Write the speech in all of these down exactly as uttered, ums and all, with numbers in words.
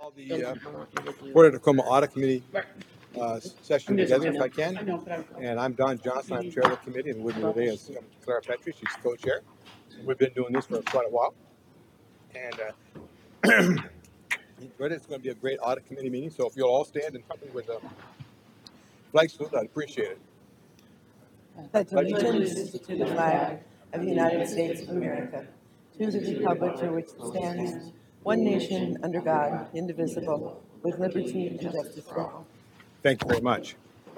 Call the uh, Port of Tacoma Audit Committee uh, session together if I can. And I'm Don Johnson. I'm chair of the committee, and with me today is um, Clara Petrie. She's co-chair. We've been doing this for quite a while, and uh, it's going to be a great audit committee meeting. So if you'll all stand and help me with the flag salute, I'd appreciate it. Pledge allegiance to the flag of the United States of America, to the republic for which it stands, one nation under God, indivisible, with liberty and justice for all. Thank you very much.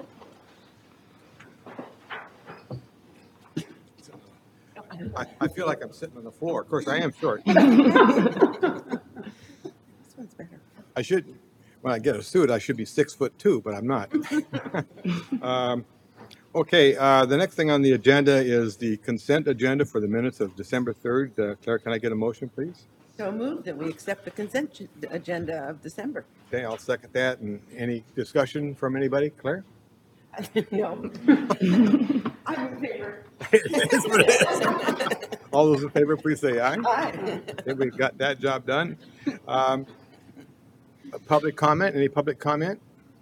I, I feel like I'm sitting on the floor. Of course, I am short. This one's better. I should, when I get a suit, I should be six foot two, but I'm not. um, okay, uh, the next thing on the agenda is the consent agenda for the minutes of December third. Uh, Claire, can I get a motion, please? So moved that we accept the consent agenda of December. Okay, I'll second that. And any discussion from anybody? Claire? No. I'm in favor. All those in favor, please say aye. Aye. Okay, we've got that job done. Um, public comment? Any public comment?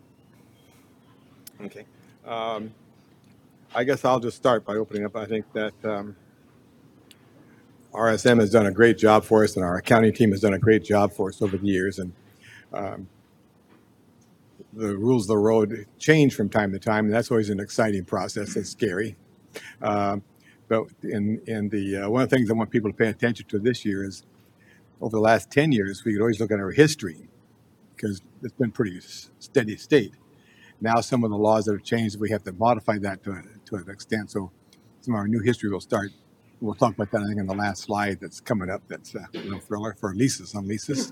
Okay. Um, I guess I'll just start by opening up. I think that um, R S M has done a great job for us, and our accounting team has done a great job for us over the years. And um, the rules of the road change from time to time, and that's always an exciting process. It's scary. Um, but in, in the uh, one of the things I want people to pay attention to this year is over the last ten years, we could always look at our history because it's been pretty steady state. Now some of the laws that have changed, we have to modify that to, to an extent. So some of our new history will start. We'll talk about that, I think, in the last slide that's coming up. That's a little thriller for leases on leases.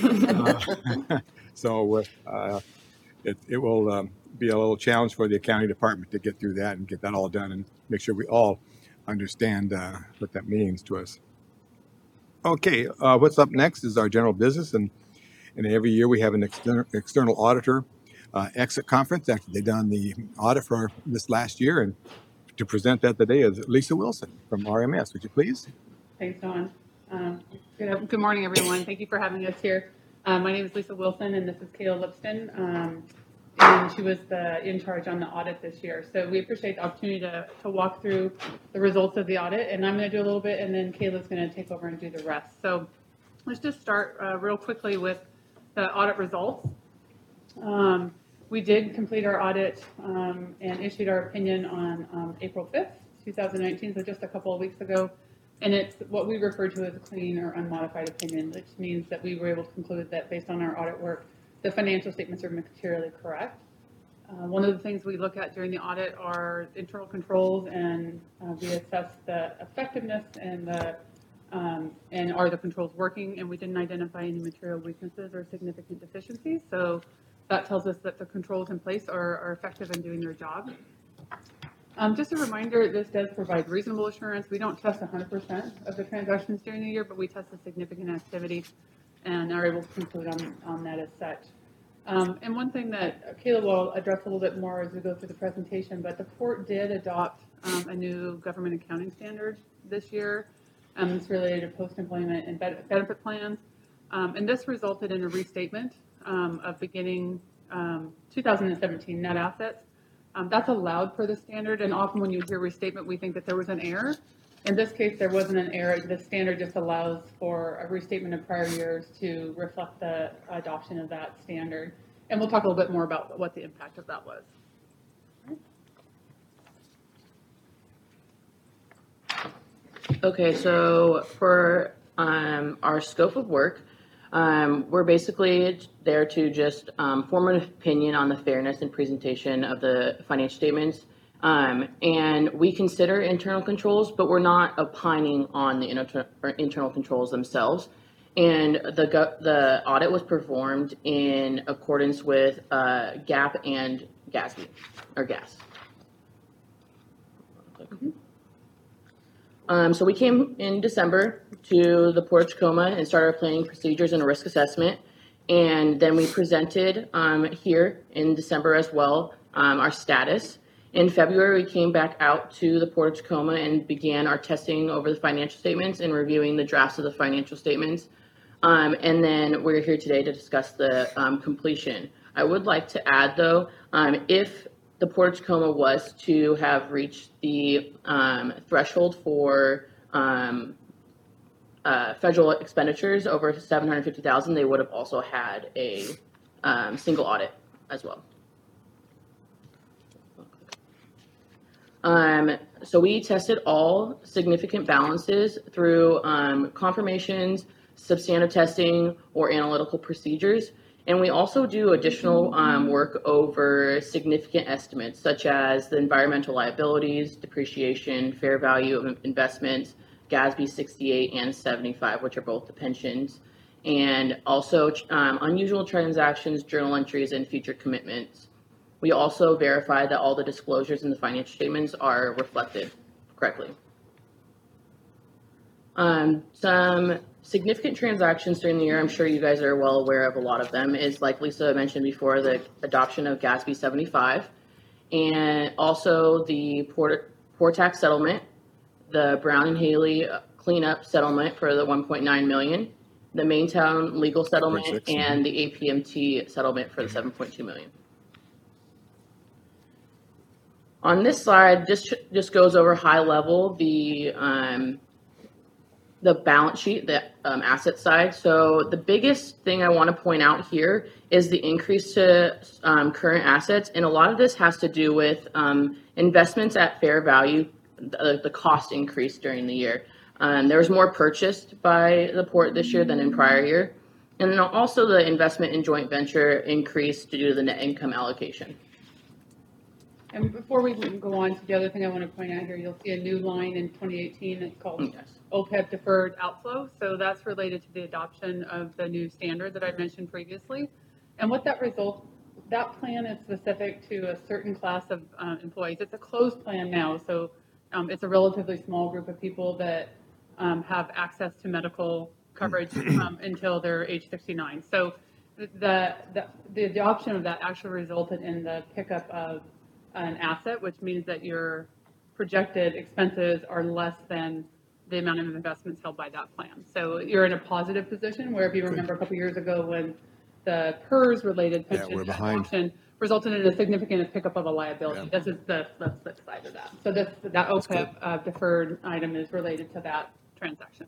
uh, so uh, it, it will um, be a little challenge for the accounting department to get through that and get that all done and make sure we all understand uh, what that means to us. Okay, uh, what's up next is our general business. And, and every year we have an external, external auditor uh, exit conference after they've done the audit for this last year. And to present that today is Lisa Wilson from R M S. Would you please? Thanks, Don. Um, good, good morning, everyone. Thank you for having us here. Uh, my name is Lisa Wilson, and this is Kayla Lipston. Um, and she was the in charge on the audit this year. So we appreciate the opportunity to, to walk through the results of the audit. And I'm going to do a little bit, and then Kayla's going to take over and do the rest. So let's just start uh, real quickly with the audit results. Um, We did complete our audit um, and issued our opinion on um, April fifth, two thousand nineteen, so just a couple of weeks ago. And it's what we refer to as a clean or unmodified opinion, which means that we were able to conclude that based on our audit work, the financial statements are materially correct. Uh, one of the things we look at during the audit are internal controls, and uh, we assess the effectiveness and the um, and are the controls working, and we didn't identify any material weaknesses or significant deficiencies. So that tells us that the controls in place are, are effective in doing their job. Um, just a reminder, this does provide reasonable assurance. We don't test one hundred percent of the transactions during the year, but we test a significant activity and are able to conclude on, on that as such. Um, and one thing that Kayla will address a little bit more as we go through the presentation, but the court did adopt um, a new government accounting standard this year. Um, it's related to post-employment and benefit plans. Um, and this resulted in a restatement Um, of beginning um, two thousand seventeen net assets. Um, that's allowed per the standard, and often when you hear restatement, we think that there was an error. In this case, there wasn't an error. The standard just allows for a restatement of prior years to reflect the adoption of that standard. And we'll talk a little bit more about what the impact of that was. Okay, so for um, our scope of work, Um, we're basically there to just um, form an opinion on the fairness and presentation of the financial statements. Um, and we consider internal controls, but we're not opining on the inter- or internal controls themselves. And the the audit was performed in accordance with uh, GAAP and GASB, or G A S. Mm-hmm. Um, so we came in December to the Port of Tacoma and started our planning procedures and a risk assessment. And then we presented um, here in December as well um, our status. In February, we came back out to the Port of Tacoma and began our testing over the financial statements and reviewing the drafts of the financial statements. Um, and then we're here today to discuss the um, completion. I would like to add, though, um, if the Port of Tacoma was to have reached the um, threshold for um, uh, federal expenditures over seven hundred fifty thousand, they would have also had a um, single audit as well. Um, so we tested all significant balances through um, confirmations, substantive testing, or analytical procedures. And we also do additional um, work over significant estimates, such as the environmental liabilities, depreciation, fair value of investments, GASB sixty-eight and seventy-five, which are both the pensions, and also um, unusual transactions, journal entries, and future commitments. We also verify that all the disclosures in the financial statements are reflected correctly. Um, some significant transactions during the year, I'm sure you guys are well aware of a lot of them, is like Lisa mentioned before, the adoption of GASB seventy-five, and also the port, port tax settlement, the Brown and Haley cleanup settlement for the one point nine million, the Maintown legal settlement, one point six. and the A P M T settlement for the seven point two million. On this slide, just just goes over high level the um, the balance sheet, the um, asset side. So the biggest thing I want to point out here is the increase to um, current assets, and a lot of this has to do with um, investments at fair value. The, the cost increased during the year. Um, there was more purchased by the port this year than in prior year, and then also the investment in joint venture increased due to the net income allocation. And before we go on to the other thing I want to point out here, you'll see a new line in twenty eighteen that's called Yes. O P E B deferred outflow. So that's related to the adoption of the new standard that I mentioned previously. And what that result, that plan is specific to a certain class of uh, employees. It's a closed plan now, so um, it's a relatively small group of people that um, have access to medical coverage um, until they're age sixty-nine. So the, the, the adoption of that actually resulted in the pickup of an asset, which means that your projected expenses are less than the amount of investments held by that plan. So you're in a positive position where, if you remember a couple years ago when the P E R S related Yeah, pension we're behind. adoption resulted in a significant pickup of a liability. Yeah. This is the, the flip side of that. So this, that O P E B uh, deferred item is related to that transaction.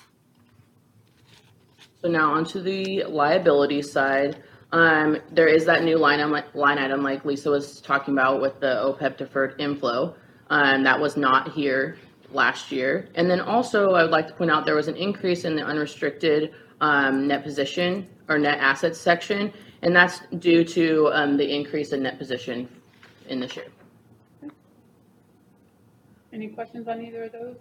So now onto the liability side. Um, there is that new line item, line item like Lisa was talking about with the O P E B deferred inflow. Um, that was not here last year. And then also I would like to point out there was an increase in the unrestricted um, net position or net assets section, and that's due to um, the increase in net position in this year. Any questions on either of those?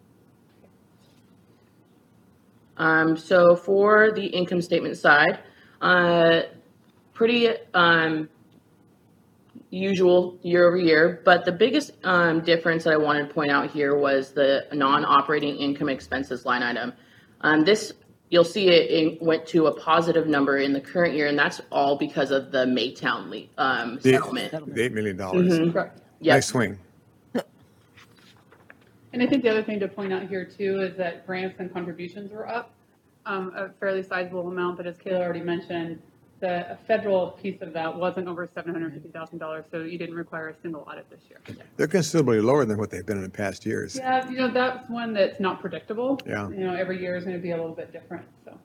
Um, so for the income statement side, uh, pretty um, usual year over year, but the biggest um, difference that I wanted to point out here was the non-operating income expenses line item. Um, this, you'll see it, it went to a positive number in the current year, and that's all because of the Maytown le- um, The- settlement. The eight million dollars. Correct. Yep. Nice swing. And I think the other thing to point out here too is that grants and contributions were up um, a fairly sizable amount, but as Kayla already mentioned, the federal piece of that wasn't over seven hundred fifty thousand dollars, so you didn't require a single audit this year. They're considerably lower than what they've been in the past years. Yeah, you know, that's one that's not predictable. Yeah. You know, every year is going to be a little bit different, so.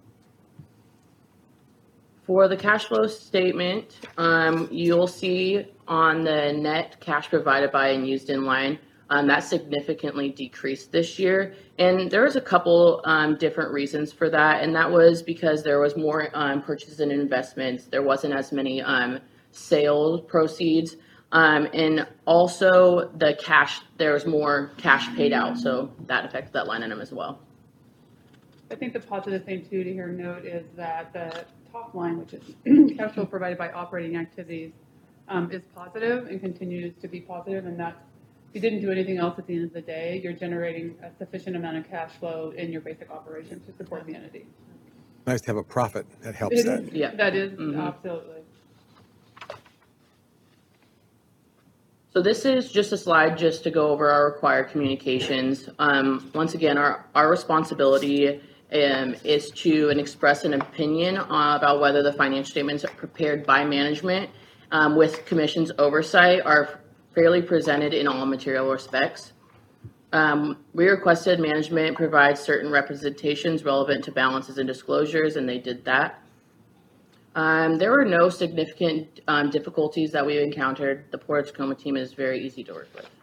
For the cash flow statement, um, you'll see on the net cash provided by and used in line, um, that significantly decreased this year. And there was a couple um, different reasons for that. And that was because there was more um, purchases and investments. There wasn't as many um, sales proceeds. Um, and also the cash, there was more cash paid out. So that affected that line item as well. I think the positive thing too to here note is that the top line, which is cash flow provided by operating activities, um, is positive and continues to be positive, and that's, if you didn't do anything else at the end of the day, you're generating a sufficient amount of cash flow in your basic operations to support the entity. Nice to have a profit. That helps It that. is- Yeah. That is, Mhm. absolutely. So this is just a slide just to go over our required communications. Um, once again, our, our responsibility um, is to and express an opinion uh, about whether the financial statements prepared by management um, with commission's oversight are fairly presented in all material respects. Um, we requested management provide certain representations relevant to balances and disclosures, and they did that. Um, there were no significant um, difficulties that we encountered. The Port of Tacoma team is very easy to work with.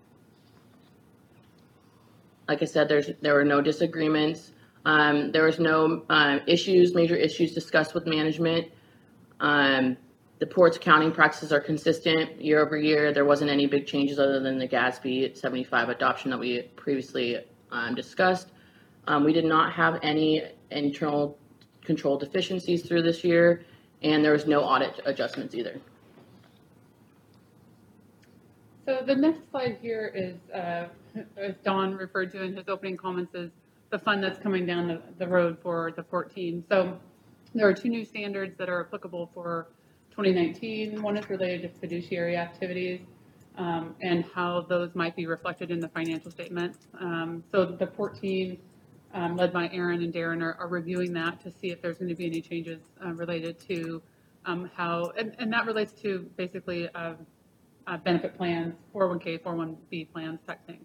Like I said, there's there were no disagreements. Um, there was no uh, issues, major issues discussed with management. Um, the port's accounting practices are consistent year over year. There wasn't any big changes other than the G A S B seventy-five adoption that we previously um, discussed. Um, we did not have any internal control deficiencies through this year, and there was no audit adjustments either. So the next slide here is, uh, as Don referred to in his opening comments, is the fund that's coming down the, the road for the fourteen. So there are two new standards that are applicable for twenty nineteen. One is related to fiduciary activities um, and how those might be reflected in the financial statements. Um, so the fourteen, um, led by Aaron and Darren, are, are reviewing that to see if there's going to be any changes uh, related to um, how, and, and that relates to basically uh, uh, benefit plans, four oh one K, four oh one B plans type things.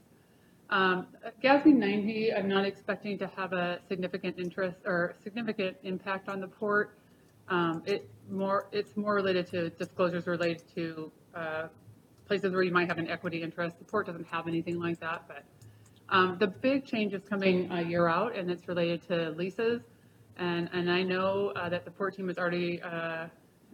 Um, G A S B ninety, I'm not expecting to have a significant interest or significant impact on the port. Um, it more, it's more related to disclosures related to uh, places where you might have an equity interest. The port doesn't have anything like that, but um, the big change is coming a year out, and it's related to leases. And and I know uh, that the port team is already uh,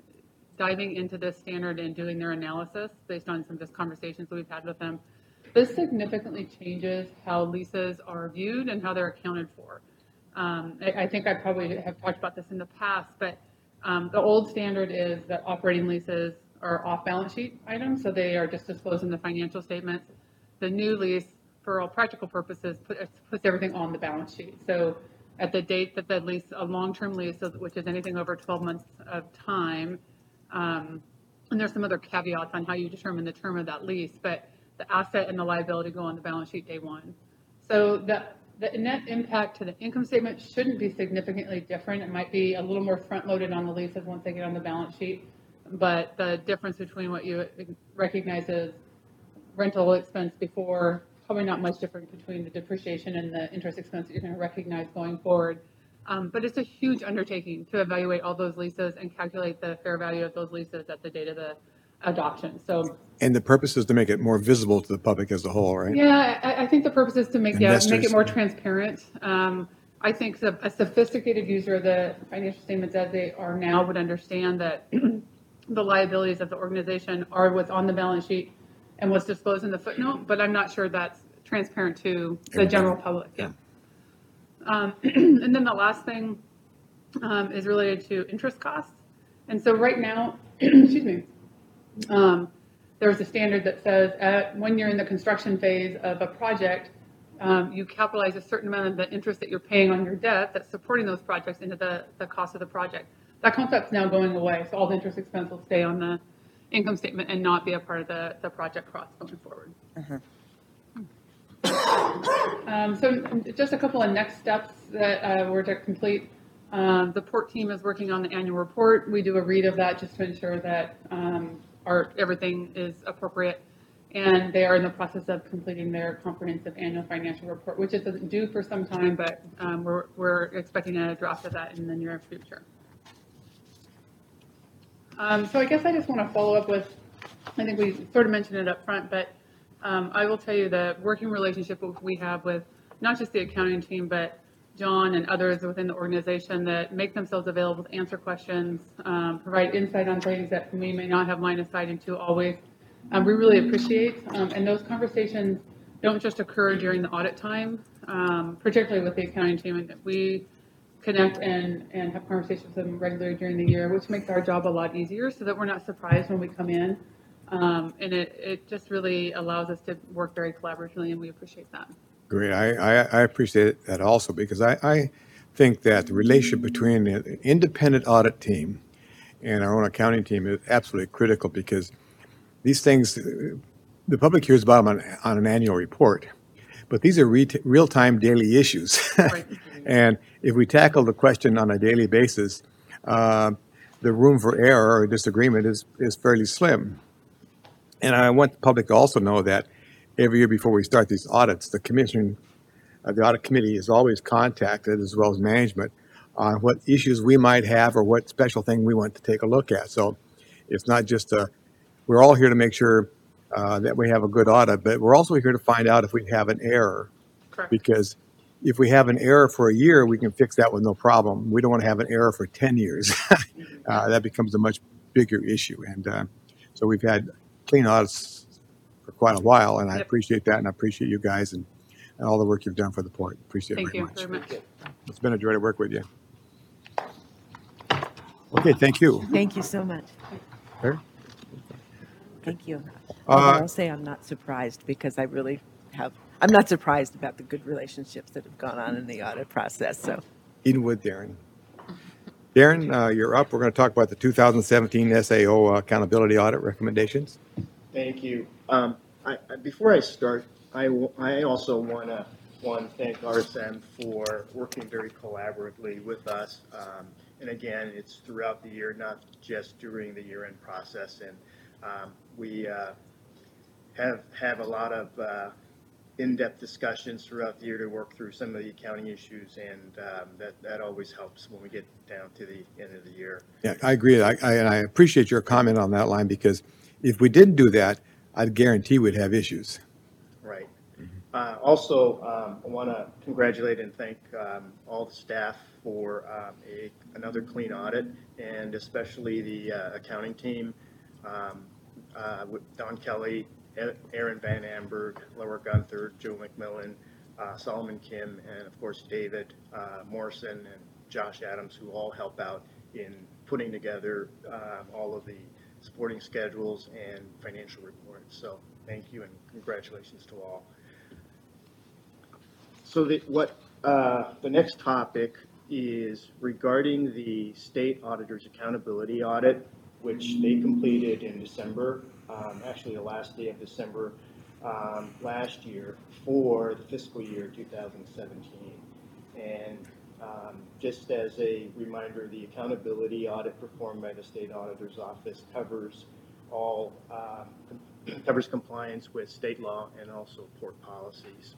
diving into this standard and doing their analysis based on some just conversations that we've had with them. This significantly changes how leases are viewed and how they're accounted for. Um, I, I think I probably have talked about this in the past, but um, the old standard is that operating leases are off balance sheet items, so they are just disclosed in the financial statements. The new lease, for all practical purposes, put, puts everything on the balance sheet. So at the date that the lease, a long-term lease, which is anything over twelve months of time, um, and there's some other caveats on how you determine the term of that lease, but the asset and the liability go on the balance sheet day one. So the, the net impact to the income statement shouldn't be significantly different. It might be a little more front-loaded on the leases once they get on the balance sheet, but the difference between what you recognize as rental expense before, probably not much different between the depreciation and the interest expense that you're going to recognize going forward. Um, but it's a huge undertaking to evaluate all those leases and calculate the fair value of those leases at the date of the adoption. So, And the purpose is to make it more visible to the public as a whole, right? yeah, I, I think the purpose is to make yeah, make it Investors. more transparent. Um, I think the, a sophisticated user of the financial statements as they are now would understand that the liabilities of the organization are what's on the balance sheet and what's disclosed in the footnote, but I'm not sure that's transparent to the general public. Yeah. Um, and then the last thing um, is related to interest costs. And so right now, excuse me, um, there's a standard that says at, when you're in the construction phase of a project, um, you capitalize a certain amount of the interest that you're paying on your debt that's supporting those projects into the, the cost of the project. That concept's now going away, so all the interest expense will stay on the income statement and not be a part of the, the project cost going forward. Uh-huh. Um, so just a couple of next steps that uh, were to complete. Um, the port team is working on the annual report. We do a read of that just to ensure that um, our everything is appropriate. And they are in the process of completing their comprehensive annual financial report, which isn't due for some time, but um, we're, we're expecting a draft of that in the near future. Um, so I guess I just want to follow up with, I think we sort of mentioned it up front, but um, I will tell you the working relationship we have with not just the accounting team, but John and others within the organization that make themselves available to answer questions, um, provide insight on things that we may not have line of sight into always. Um, we really appreciate, um, and those conversations don't just occur during the audit time, um, particularly with the accounting team. And we connect and, and have conversations with them regularly during the year, which makes our job a lot easier so that we're not surprised when we come in. Um, and it, it just really allows us to work very collaboratively, and we appreciate that. Great. I, I, I appreciate that also because I, I think that the relationship between the independent audit team and our own accounting team is absolutely critical because these things, the public hears about them on, on an annual report, but these are re- real-time daily issues. Right. And if we tackle the question on a daily basis, uh, the room for error or disagreement is, is fairly slim. And I want the public to also know that every year before we start these audits, the commission, uh, the audit committee is always contacted, as well as management, on what issues we might have or what special thing we want to take a look at. So it's not just a, we're all here to make sure uh, that we have a good audit, but we're also here to find out if we have an error. Correct. Because if we have an error for a year, we can fix that with no problem. We don't want to have an error for ten years. uh, that becomes a much bigger issue. And uh, so we've had clean audits for quite a while, and I Yep. appreciate that, and I appreciate you guys and, and all the work you've done for the port. Appreciate Thank it very you much. very much. It's been a joy to work with you. Okay, thank you. Thank you so much. Claire? Thank you. Uh, Although I'll say I'm not surprised because I really have, I'm not surprised about the good relationships that have gone on in the audit process, so. Edenwood, Darren. Darren, uh, you're up. We're going to talk about the two thousand seventeen S A O accountability audit recommendations. Thank you. Um, I, I, before I start, I, w- I also want to one thank R S M for working very collaboratively with us. Um, and again, it's throughout the year, not just during the year-end process. And um, we uh, have have a lot of uh, in-depth discussions throughout the year to work through some of the accounting issues, and um, that that always helps when we get down to the end of the year. Yeah, I agree. I, I, and I appreciate your comment on that line, because if we didn't do that, I'd guarantee we'd have issues. Right. Uh, Also, um, I want to congratulate and thank um, all the staff for um, a, another clean audit, and especially the uh, accounting team, um, uh, with Don Kelly, E- Aaron Van Amberg, Laura Gunther, Joe McMillan, uh, Solomon Kim, and of course David uh, Morrison and Josh Adams, who all help out in putting together um, all of the supporting schedules and financial reports. So thank you and congratulations to all. So the, what, uh, the next topic is regarding the state auditor's accountability audit, which they completed in December, um, actually the last day of December um, last year for the fiscal year two thousand seventeen. And um, just as a reminder, the accountability audit performed by the state auditor's office covers all, um, covers compliance with state law and also port policies.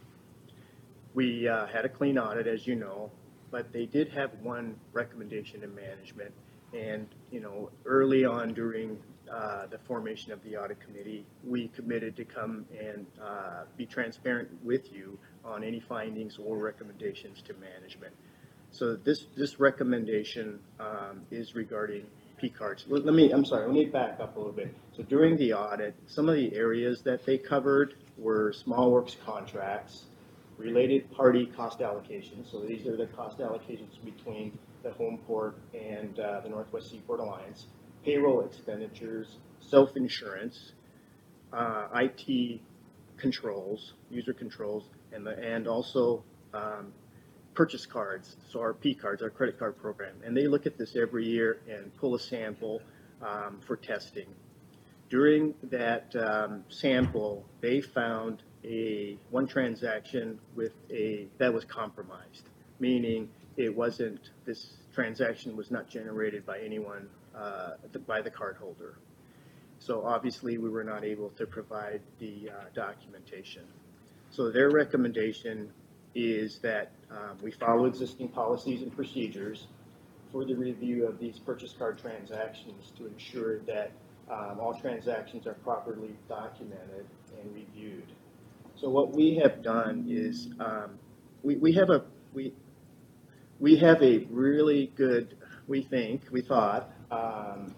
We uh, had a clean audit, as you know, but they did have one recommendation to management. And, you know, early on during uh, the formation of the audit committee, we committed to come and uh, be transparent with you on any findings or recommendations to management. So this, this recommendation um, is regarding P cards. Let, let me, I'm sorry, let me back up a little bit. So during the audit, some of the areas that they covered were small works contracts, related party cost allocations. So these are the cost allocations between the home port and uh, the Northwest Seaport Alliance, payroll expenditures, self-insurance, uh, I T controls, user controls, and the, and also um, purchase cards. So our P cards, our credit card program, and they look at this every year and pull a sample um, for testing. During that um, sample, they found a one transaction with a that was compromised, meaning it wasn't, this transaction was not generated by anyone, uh, by the cardholder. So obviously we were not able to provide the uh, documentation. So their recommendation is that um, we follow existing policies and procedures for the review of these purchase card transactions to ensure that um, all transactions are properly documented and reviewed. So what we have done is um, we, we have a we we have a really good, we think, we thought, um,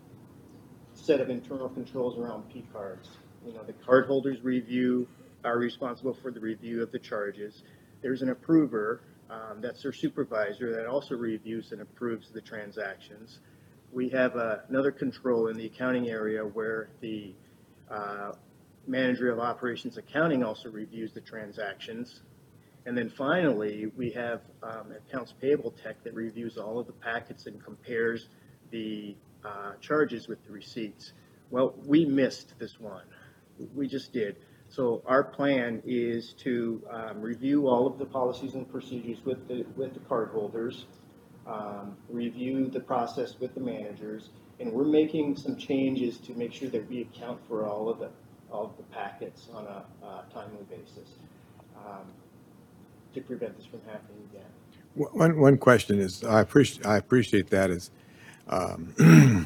set of internal controls around P cards. You know, the cardholders review are responsible for the review of the charges. There's an approver, um, that's their supervisor, that also reviews and approves the transactions. We have uh, another control in the accounting area where the uh, manager of operations accounting also reviews the transactions. And then finally, we have um, accounts payable tech that reviews all of the packets and compares the uh, charges with the receipts. Well, we missed this one. We just did. So our plan is to um, review all of the policies and procedures with the, with the cardholders, um, review the process with the managers, and we're making some changes to make sure that we account for all of the, all of the packets on a uh, timely basis um, to prevent this from happening again. One, one question is, I appreciate, I appreciate that is, um,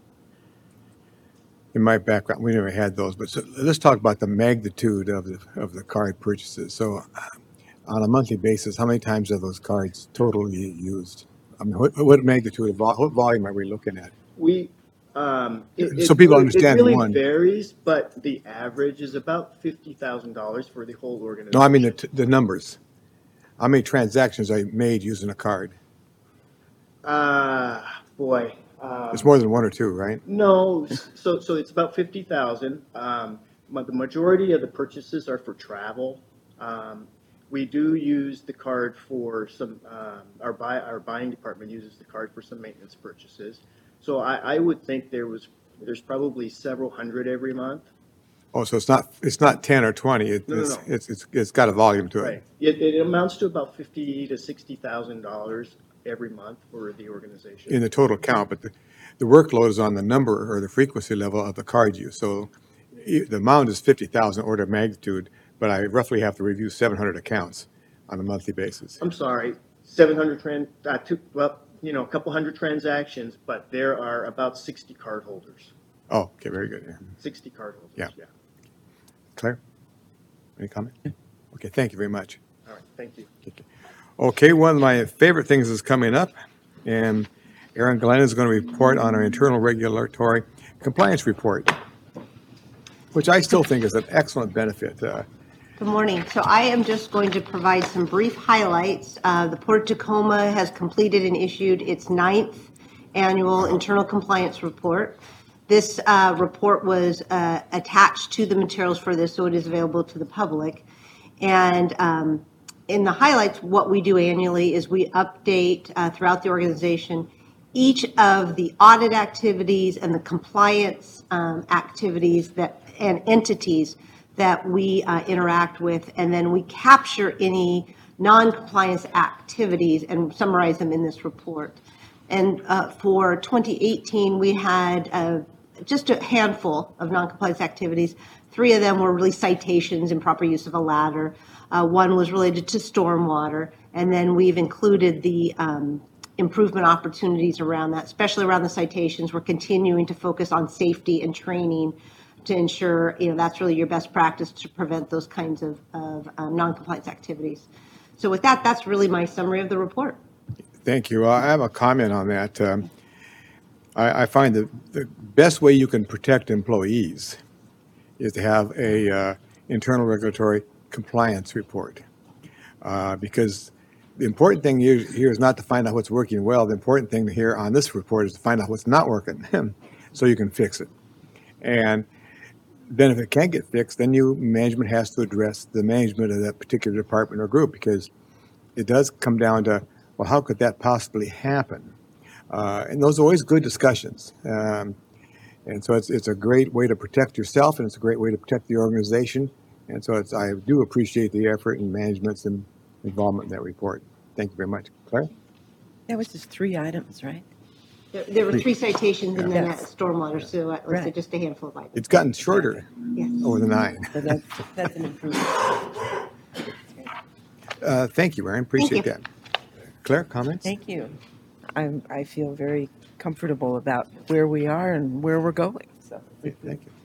in my background, we never had those, but so, let's talk about the magnitude of the, of the card purchases. So uh, on a monthly basis, how many times are those cards totally used? I mean, what, what magnitude of, vol- what volume are we looking at? We, um, it, So it people really- understand It really one. varies, but the average is about fifty thousand dollars for the whole organization. No, I mean the, t- the numbers. How many transactions are made using a card? Uh, boy. um, It's more than one or two, right? No, so, so it's about fifty thousand. Um, but the majority of the purchases are for travel. Um, we do use the card for some, um, our buy, our buying department uses the card for some maintenance purchases. So I, I would think there was, there's probably several hundred every month. Oh, so it's not, it's not ten or twenty. It- No, no, It's, no. it's, it's, it's got a volume to Right. it. It, it amounts to about fifty to sixty thousand dollars every month for the organization. In the total count, but the, the workload is on the number or the frequency level of the card use. So e- the amount is fifty thousand order of magnitude, but I roughly have to review seven hundred accounts on a monthly basis. I'm sorry, seven hundred tran, uh, two, well, you know, a couple hundred transactions, but there are about sixty cardholders, Oh, okay, very good. Yeah. sixty cardholders, Yeah. yeah. Claire? Any comment? Okay, thank you very much. All right, thank you. Okay, one of my favorite things is coming up, and Aaron Glenn is going to report on our internal regulatory compliance report, which I still think is an excellent benefit. Uh, Good morning. So I am just going to provide some brief highlights. Uh, The Port of Tacoma has completed and issued its ninth annual internal compliance report. This uh, report was uh, attached to the materials for this, so it is available to the public. And um, in the highlights, what we do annually is we update uh, throughout the organization each of the audit activities and the compliance um, activities that and entities that we uh, interact with, and then we capture any non-compliance activities and summarize them in this report. And uh, for twenty eighteen, we had uh, just a handful of non-compliance activities. Three of them were really citations, improper use of a ladder. Uh, one was related to stormwater, and then we've included the um, improvement opportunities around that, especially around the citations. We're continuing to focus on safety and training to ensure, you know, that's really your best practice to prevent those kinds of, of um, non-compliance activities. So with that, that's really my summary of the report. Thank you. I have a comment on that. Um, I, I find that the best way you can protect employees is to have a uh, internal regulatory compliance report. Uh, because the important thing here, here is not to find out what's working well. The important thing here on this report is to find out what's not working so you can fix it. And then if it can't get fixed, then you, management has to address the management of that particular department or group, because it does come down to, well, how could that possibly happen? Uh, and those are always good discussions. Um, and so it's, it's a great way to protect yourself, and it's a great way to protect the organization. And so it's, I do appreciate the effort and management's in- involvement in that report. Thank you very much. Claire? That was just three items, right? There, there were three citations and then Yes. that stormwater, so I would say Right. just a handful of items. It's gotten shorter Yes. over the nine. So that's, that's an improvement. Uh, thank you, Aaron. Appreciate you. that. Claire, comments? Thank you. I'm, I feel very comfortable about where we are and where we're going, so. Thank you.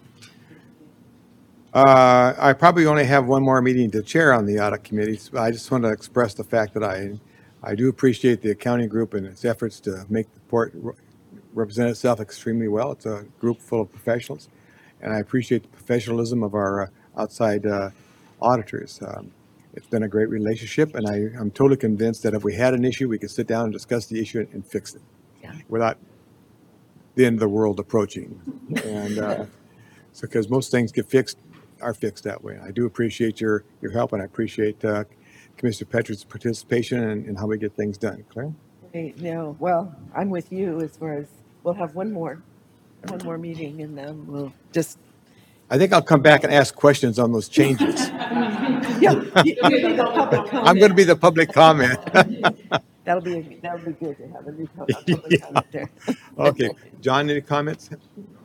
Uh, I probably only have one more meeting to chair on the audit committee. So I just want to express the fact that I, I do appreciate the accounting group and its efforts to make the port re- represent itself extremely well. It's a group full of professionals, and I appreciate the professionalism of our uh, outside uh, auditors. Um, It's been a great relationship, and I, I'm totally convinced that if we had an issue, we could sit down and discuss the issue and fix it Yeah. without the end of the world approaching. And uh, so, because most things get fixed, are fixed that way. I do appreciate your, your help, and I appreciate uh, Commissioner Petrich's participation in, in how we get things done. Claire? Hey, no, well, I'm with you as far as, we'll have one more, one more meeting, and then we'll just I think I'll come back and ask questions on those changes. Yeah, you- you'll be the public I'm going to be the public comment. That'll be, that'll be good to have a new co- a public comment there. Okay, John, any comments?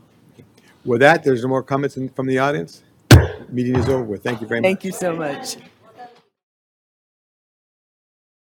With that, there's no more comments in- from the audience. Meeting is over with. Thank you very much. Thank you so much.